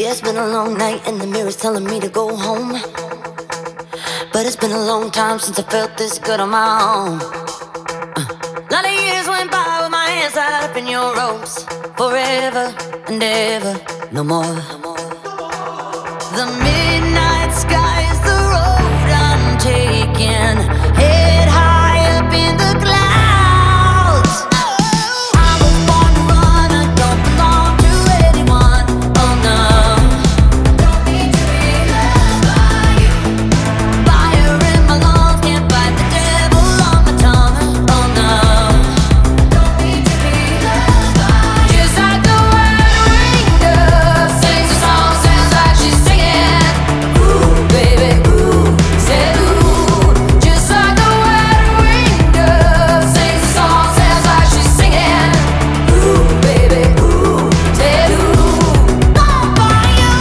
it's been a long night and the mirror's telling me to go home. But it's been a long time since I felt this good on my own. Lot of years went by with my hands tied up in your ropes. Forever and ever, no more. The midnight sky is the road I'm taking. Head high up in the clouds. I was born to run, I don't belong to anyone. Oh no. Don't need to be loved by you. Fire in my lungs, can't fight the devil on my tongue. Oh no. Don't need to be loved by you. Just like the word ringed up, sings a song, sounds like she's singing. Ooh, baby, ooh, said ooh. Just like the word ringed up, sings a song, sounds like she's singing. Ooh, baby, ooh, said ooh. All by you.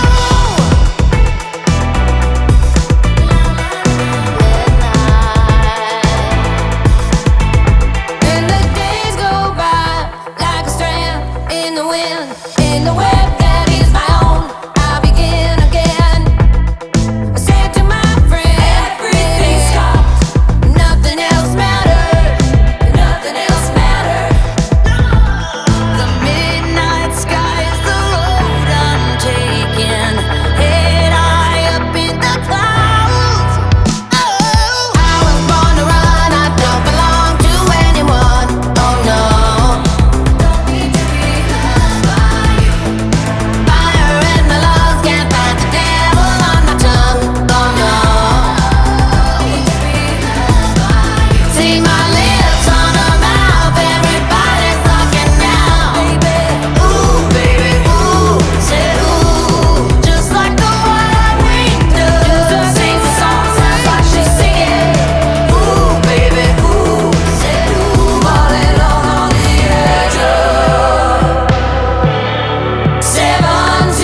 And the days go by like a strand in the wind, in the web that is my own. I'll begin again. I said to my friend, everything stopped. Nothing else mattered. Nothing else mattered. The midnight sky is the road I'm taking. Head high up in the clouds. Oh, I was born to run. I don't belong to anyone. Oh no. Don't need to be loved by you. Fire in my lungs, can't fight the devil on my tongue. Oh no. Don't need to be loved by you. See my lips on her mouth, everybody's talking now. Baby, ooh, baby, ooh, said ooh. Just like the word ringed up, sings a song, sounds like she's singing. Ooh, baby, ooh, said ooh. Falling on the edge of 17.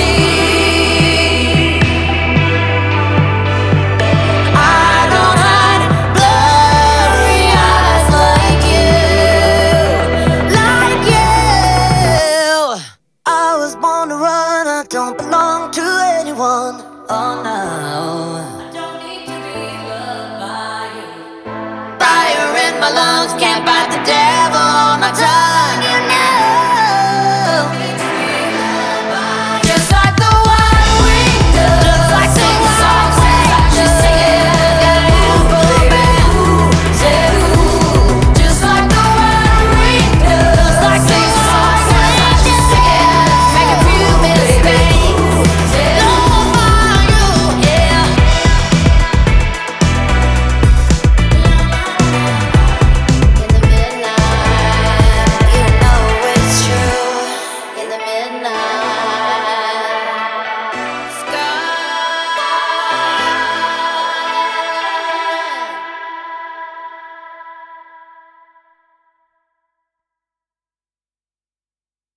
I don't hide blurry eyes like you, like you. I was born to run, I don't belong to anyone. Oh no. I don't need to be loved by you. Fire in my lungs, can't fight the devil.